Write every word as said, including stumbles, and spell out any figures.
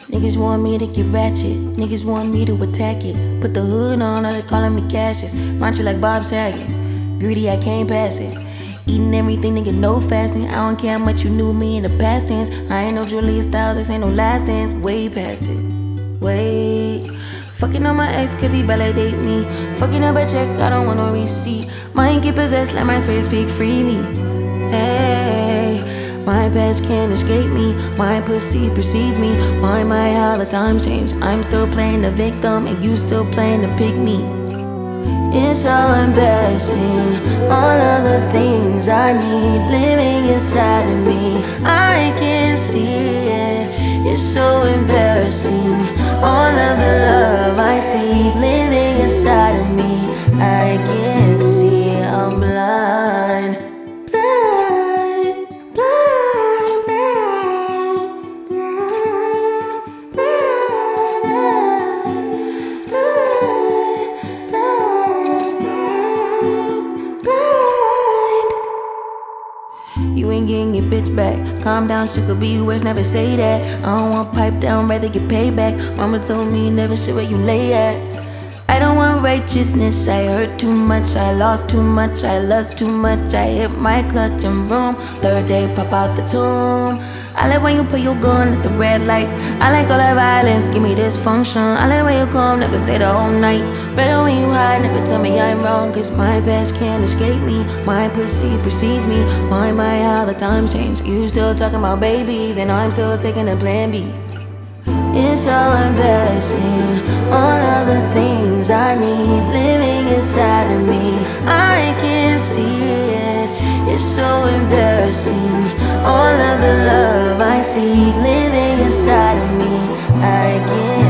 Niggas want me to get ratchet, niggas want me to attack it. Put the hood on, all they calling me Cassius. Mantra like Bob Saget, greedy, I can't pass it. Eating everything, nigga, no fasting. I don't care how much you knew me in the past tense. I ain't no Julia Styles, this ain't no last dance. Way past it, wait. Fucking on my ex cause he validate me. Fucking up a check, I don't want no receipt. Mind get possessed, let my spirit speak freely. Hey, my past can't escape me. My pussy precedes me. Why my how the times change? I'm still playing the victim and you still playing the pick me. It's so embarrassing, all of the things I need living inside of me. I can see it, it's so embarrassing. All of the love I see living inside of me. I can see, I'm blind. Blind, blind, blind, blind, blind, blind, blind. You ain't getting your bitch back. Calm down, sugar, be worse, never say that. I don't want pipe down, rather get paid back. Mama told me never shit where you lay at. I don't want righteousness, I hurt too much, I lost too much, I lost too much. I hit my clutch and room, third day pop out the tomb. I like when you put your gun at the red light. I like all that violence, give me dysfunction. I like when you come, never stay the whole night. Better when you hide, never tell me I'm wrong. Cause my past can't escape me, my pussy precedes me. Why my how the times change? You still talking about babies and I'm still taking a plan B. It's so embarrassing, all of the things I need living inside of me. I can see it, it's so embarrassing. All of the love I see living inside of me. I can